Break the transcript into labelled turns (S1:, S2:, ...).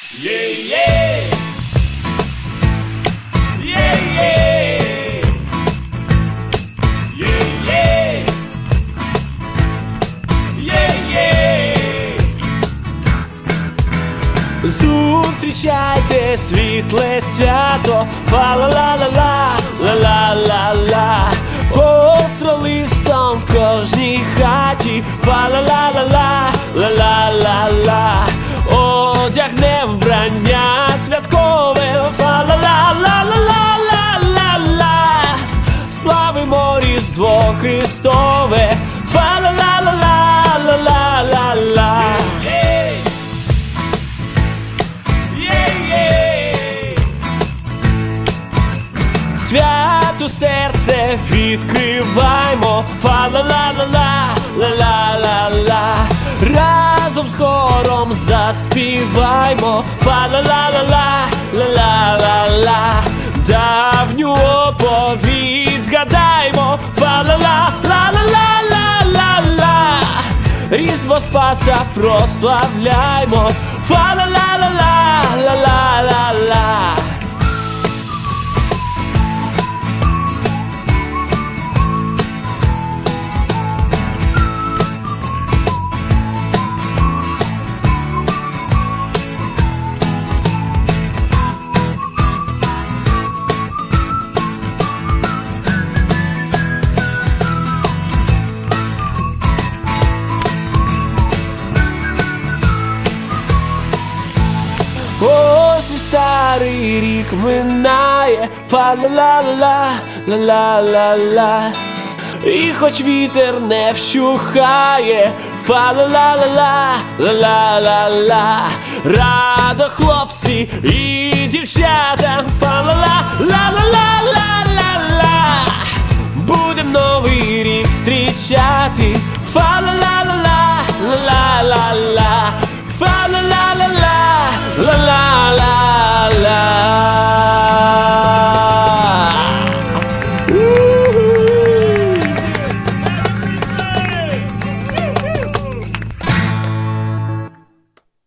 S1: Зустрічайте світле свято, фа-ла-ла-ла-ла, ла-ла-ла-ла. Остро листом в кожній хаті, фа-ла-ла-ла-ла, ла-ла-ла-ла. Одягне вбрання святкове, фа-ла-ла-ла-ла-ла-ла-ла. Славимо Різдво Христове, фа-ла-ла-ла-ла, ла-ла-ла-ла. Святу серце відкриваймо, фа-ла-ла-ла-ла, ла-ла-ла-ла. Разом з хором заспіваймо, фа-ла-ла-ла-ла, ла-ла-ла-ла. Давню оповідь згадаймо, фа-ла-ла-ла-ла-ла-ла-ла. Різдво Спаса прославляймо, фа-ла-ла-ла-ла, ла-ла-ла-ла. Ось і старий рік минає, фа-ла-ла-ла, ла-ла-ла-ла. І хоч вітер не вщухає, фа-ла-ла-ла-ла, ла-ла-ла-ла. Радо хлопці і дівчата, фа-ла-ла-ла-ла-ла-ла-ла. Будем новий рік зустрічати, фа-ла-ла-ла-ла, ла-ла-ла-ла. Фа-ла-ла-ла-ла, ла-ла-ла-ла.